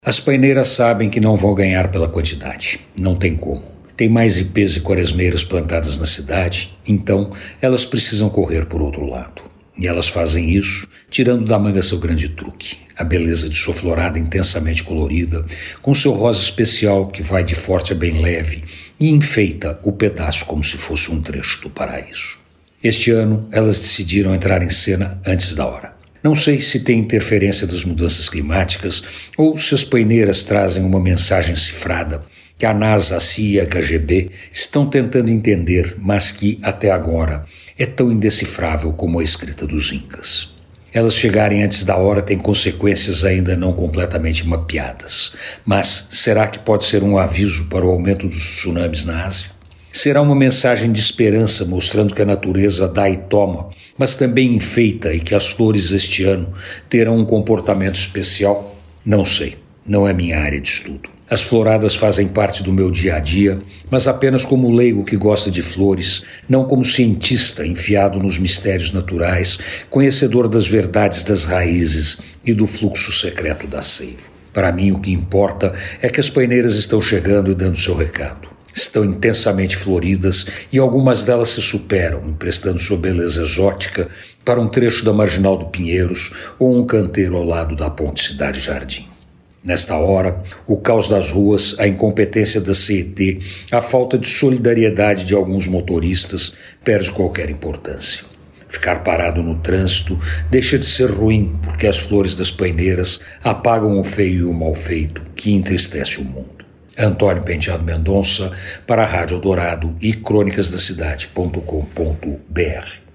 As paineiras sabem que não vão ganhar pela quantidade. Não tem como. Tem mais ipês e quaresmeiras plantadas na cidade, então elas precisam correr por outro lado. E elas fazem isso tirando da manga seu grande truque, a beleza de sua florada intensamente colorida, com seu rosa especial que vai de forte a bem leve e enfeita o pedaço como se fosse um trecho do paraíso. Este ano, elas decidiram entrar em cena antes da hora. Não sei se tem interferência das mudanças climáticas ou se as paineiras trazem uma mensagem cifrada que a NASA, a CIA e a KGB estão tentando entender, mas que, até agora, é tão indecifrável como a escrita dos Incas. Elas chegarem antes da hora têm consequências ainda não completamente mapeadas. Mas será que pode ser um aviso para o aumento dos tsunamis na Ásia? Será uma mensagem de esperança mostrando que a natureza dá e toma, mas também enfeita e que as flores este ano terão um comportamento especial? Não sei, não é minha área de estudo. As floradas fazem parte do meu dia a dia, mas apenas como leigo que gosta de flores, não como cientista enfiado nos mistérios naturais, conhecedor das verdades das raízes e do fluxo secreto da seiva. Para mim, o que importa é que as paineiras estão chegando e dando seu recado. Estão intensamente floridas e algumas delas se superam, emprestando sua beleza exótica para um trecho da Marginal do Pinheiros ou um canteiro ao lado da Ponte Cidade Jardim. Nesta hora, o caos das ruas, a incompetência da CET, a falta de solidariedade de alguns motoristas perde qualquer importância. Ficar parado no trânsito deixa de ser ruim porque as flores das paineiras apagam o feio e o mal feito que entristece o mundo. Antônio Penteado Mendonça para a Rádio Eldorado e crônicasdacidade.com.br.